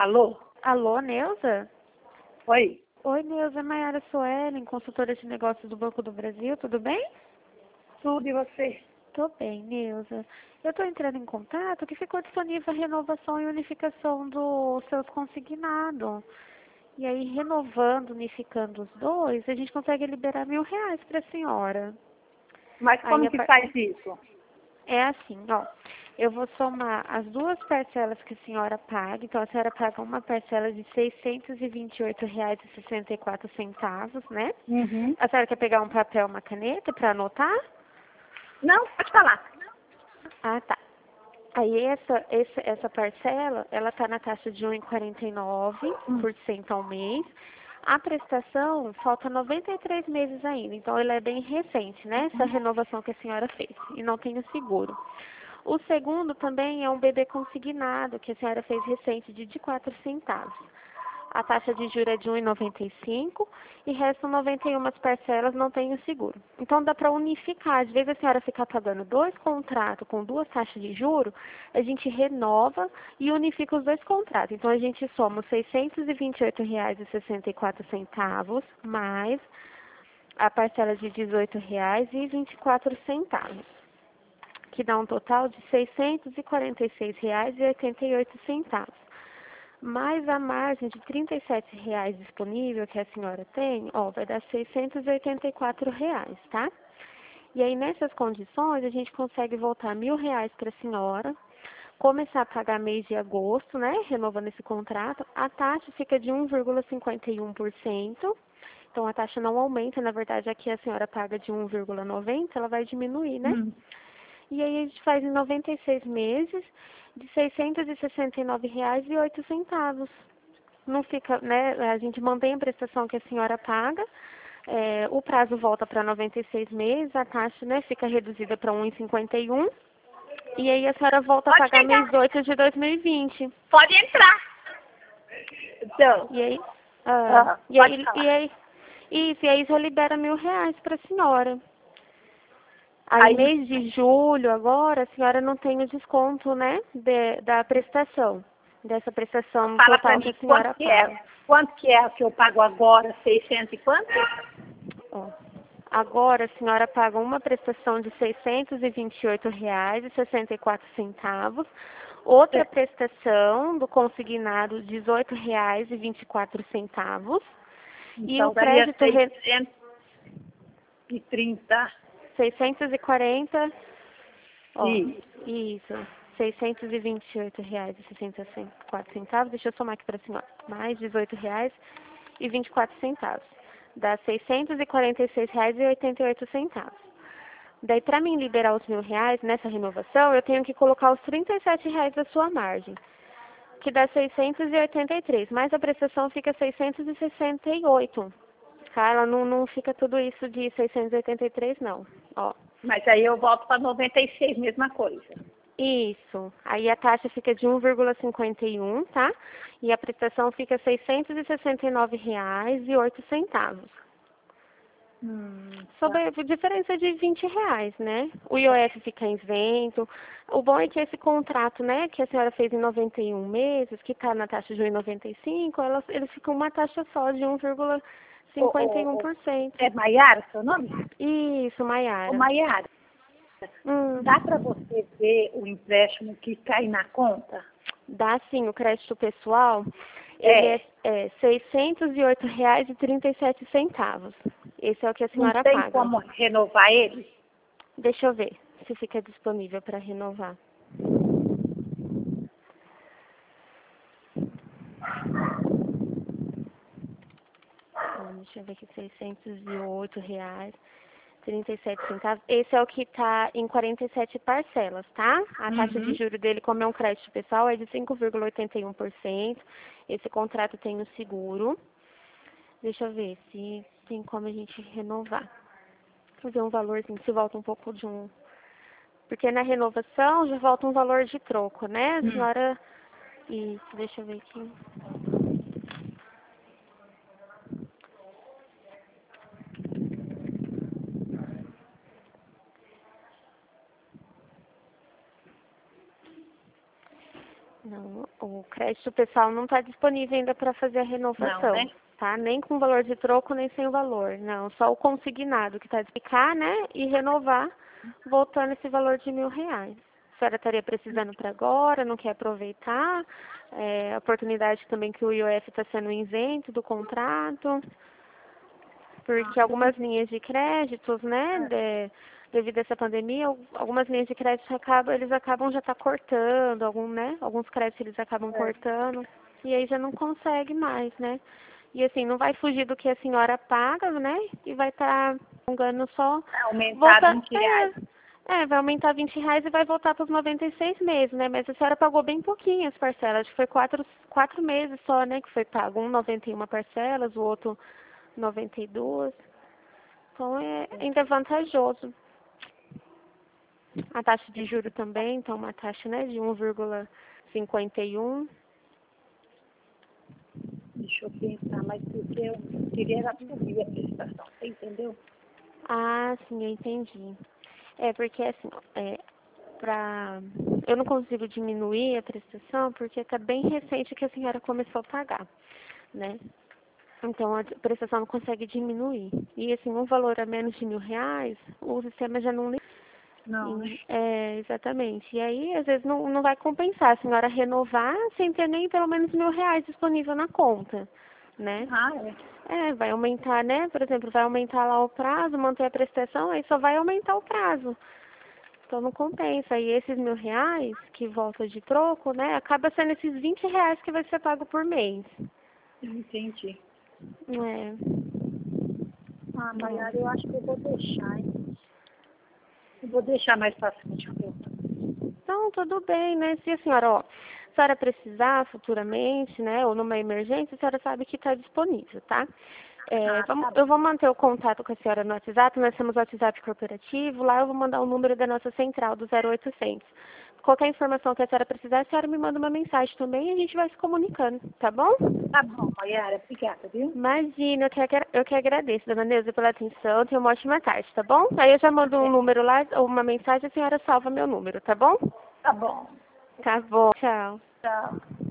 Alô? Alô, Neuza? Oi? Oi, Neuza, Maiara Suelen, consultora de negócios do Banco do Brasil, tudo bem? Tudo e você? Tô bem, Neuza. Eu tô entrando em contato que ficou disponível a renovação e unificação dos seus consignados. E aí, renovando, unificando os dois, a gente consegue liberar R$ 1.000 para a senhora. Mas Aí, como que faz isso? é assim, ó. Eu vou somar as duas parcelas que a senhora paga. Então, a senhora paga uma parcela de R$ 628,64, né? Uhum. A senhora quer pegar um papel, uma caneta para anotar? Não, pode falar. Ah, tá. Aí, essa parcela, ela está na taxa de 1,49% ao mês. A prestação, falta 93 meses ainda. Então, ela é bem recente, né? Essa renovação que a senhora fez. E não tem o seguro. O segundo também é um bebê consignado, que a senhora fez recente, de 4 centavos. A taxa de juros é de 1,95 e restam 91 parcelas, não tem o seguro. Então dá para unificar. Às vezes a senhora ficar pagando dois contratos com duas taxas de juros, a gente renova e unifica os dois contratos. Então a gente soma os R$ 628,64 mais a parcela de R$ 18,24, que dá um total de R$ 646,88. Mais a margem de R$ 37,00 disponível que a senhora tem, ó, vai dar R$ 684,00, tá? E aí, nessas condições, a gente consegue voltar R$ 1.000 para a senhora, começar a pagar mês de agosto, né, renovando esse contrato. A taxa fica de 1,51%. Então, a taxa não aumenta, na verdade, aqui a senhora paga de 1,90, ela vai diminuir, né? E aí a gente faz em 96 meses de R$ 669,08. Não fica, né? A gente mantém a prestação que a senhora paga. O prazo volta para 96 meses, a taxa, né, fica reduzida para 1,51. E aí a senhora volta a pagar mês 8 de 2020. Pode entrar. Então, E aí, pode falar. e aí já libera R$ 1.000 para a senhora. Aí, mês de julho, agora, a senhora não tem o desconto, né, da prestação, dessa prestação Fala pra total que mim, a senhora paga. quanto que é que eu pago agora? 600 e quanto? Ó, agora, a senhora paga uma prestação de R$ 628,64, outra prestação do consignado de R$ 18,24, e o Então, daria crédito... 630. 640, ó, Isso. isso, R$ 628,64. Deixa eu somar aqui para a senhora. Mais R$ 18,24. Dá R$ 646,88. Daí, para mim liberar os R$ 1.000 nessa renovação, eu tenho que colocar os R$ 37,00 da sua margem, que dá 683, mas a prestação fica 668. Tá? Ela não fica tudo isso de 683, não. Ó. Mas aí eu volto para 96, mesma coisa. Isso. Aí a taxa fica de 1,51, tá? E a prestação fica R$ 669,08. Sobre a diferença de R$ 20, né? O IOF fica isento. O bom é que esse contrato, né, que a senhora fez em 91 meses, que está na taxa de 1,95, ele fica uma taxa só de 1,51%. É Maiara seu nome? Isso, Ô, Maiara. Maiara, dá para você ver o empréstimo que cai na conta? Dá sim, o crédito pessoal, ele é R$ 608,37. Esse é o que a Não senhora tem paga. como renovar ele? Deixa eu ver se fica disponível para renovar. Deixa eu ver aqui, R$ 608,37. Esse é o que está em 47 parcelas, tá? A taxa de juros dele, como é um crédito pessoal, é de 5,81%. Esse contrato tem o seguro. Deixa eu ver se tem como a gente renovar. Vou ver um valorzinho, se volta um pouco de um... Porque na renovação já volta um valor de troco, né? A senhora... Isso, deixa eu ver aqui. Não, crédito, o pessoal não está disponível ainda para fazer a renovação. Não, né? Tá? Nem com valor de troco, nem sem o valor. Não, só o consignado que está de ficar, né? E renovar, voltando esse valor de R$ 1.000. A senhora estaria precisando para agora, não quer aproveitar? A oportunidade também que o IOF está sendo isento do contrato, porque algumas linhas de créditos, né, devido a essa pandemia, algumas linhas de crédito eles acabam já cortando, alguns créditos eles acabam cortando, e aí já não consegue mais, né? E assim, não vai fugir do que a senhora paga, né? E vai estar pagando só. Aumentar R$ 20. Vai aumentar R$ 20 e vai voltar para os 96 meses, né? Mas a senhora pagou bem pouquinho as parcelas. Acho que foi quatro meses só, né? Que foi pago. 91 parcelas, o outro 92. Então ainda é vantajoso. A taxa de juro também, então uma taxa, né, de 1,51. Deixa eu pensar, mas porque eu queria era subir a prestação, você entendeu? Ah, sim, eu entendi. Porque assim, eu não consigo diminuir a prestação porque está bem recente que a senhora começou a pagar, né? Então a prestação não consegue diminuir. E assim, um valor a menos de R$ 1.000, o sistema já não... Não, né? Exatamente. E aí, às vezes, não vai compensar a senhora renovar sem ter nem pelo menos R$ 1.000 disponível na conta, né? Vai aumentar, né? Por exemplo, vai aumentar lá o prazo, manter a prestação, aí só vai aumentar o prazo. Então não compensa. E esses R$ 1.000 que volta de troco, né? Acaba sendo esses R$ 20 que vai ser pago por mês. Entendi. É. Maiara, eu acho que eu vou deixar, hein? Eu vou deixar mais pra frente. Então, tudo bem, né? Se a senhora precisar futuramente, né, ou numa emergência, a senhora sabe que está disponível, tá? Eu vou manter o contato com a senhora no WhatsApp, nós temos o WhatsApp corporativo, lá eu vou mandar o número da nossa central, do 0800. Qualquer informação que a senhora precisar, a senhora me manda uma mensagem também e a gente vai se comunicando, tá bom? Tá bom, Maiara, obrigada, viu? Imagina, eu que agradeço, dona Neuza, pela atenção, tenha uma ótima tarde, tá bom? Aí eu já mando um número lá, ou uma mensagem, a senhora salva meu número, tá bom? Tá bom. Tá bom, tchau. Tchau.